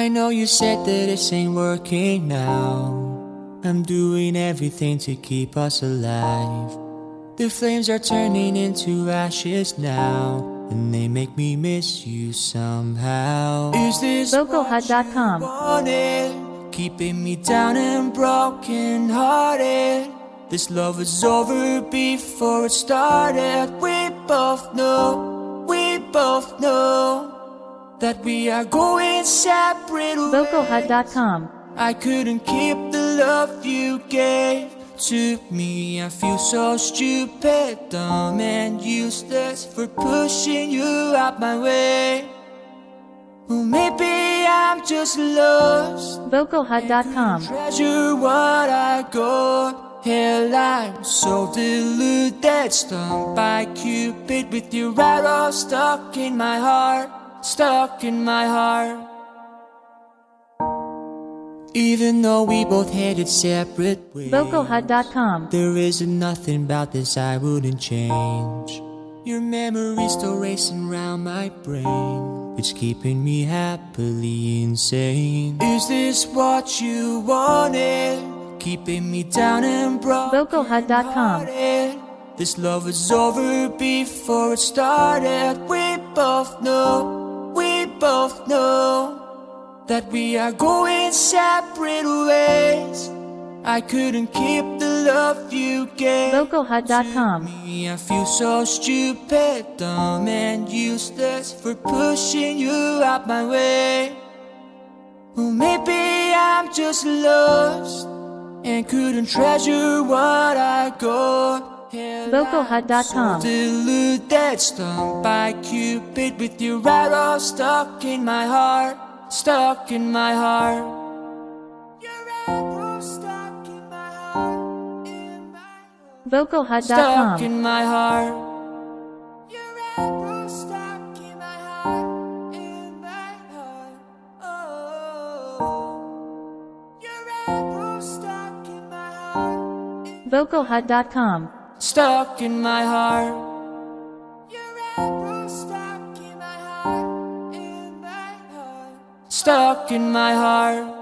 I know you said that this ain't working now. I'm doing everything to keep us alive. The flames are turning into ashes now, and they make me miss you somehow. Is this VocalHut.com. what you wanted? Keeping me down and broken hearted. This love was over before it started. We both know that we are going separate ways. VocalHut.com. I couldn't keep the love you gave to me. I feel so stupid, dumb and useless for pushing you out my way. Well, maybe I'm just lost. VocalHut.com. Treasure what I got. Hell, I'm so deluded, stung by Cupid with your arrow stuck in my heart, stuck in my heart. Even though we both headed separate ways, VocalHut.com. there isn't nothing about this I wouldn't change. Your memory's still racing round my brain, it's keeping me happily insane. Is this what you wanted? Keeping me down and broken. VocalHut.com. This love was over before it started. We both know that we are going separate ways. I couldn't keep the love you gave VocalHut.com. to me. I feel so stupid, dumb and useless for pushing you out my way. Well, maybe I'm just lost and couldn't treasure what I got. VocalHut.com. So deluded, stung by Cupid with your arrow stuck in my heart, stuck in my heart. Your arrow stuck in my heart, in my heart. VocalHut.com. Stuck in my heart. Your arrow stuck in my heart, in my heart. Oh, your arrow stuck in my heart, VocalHut.com. stuck in my heart. Your arrow stuck in my heart, in my heart. Stuck in my heart.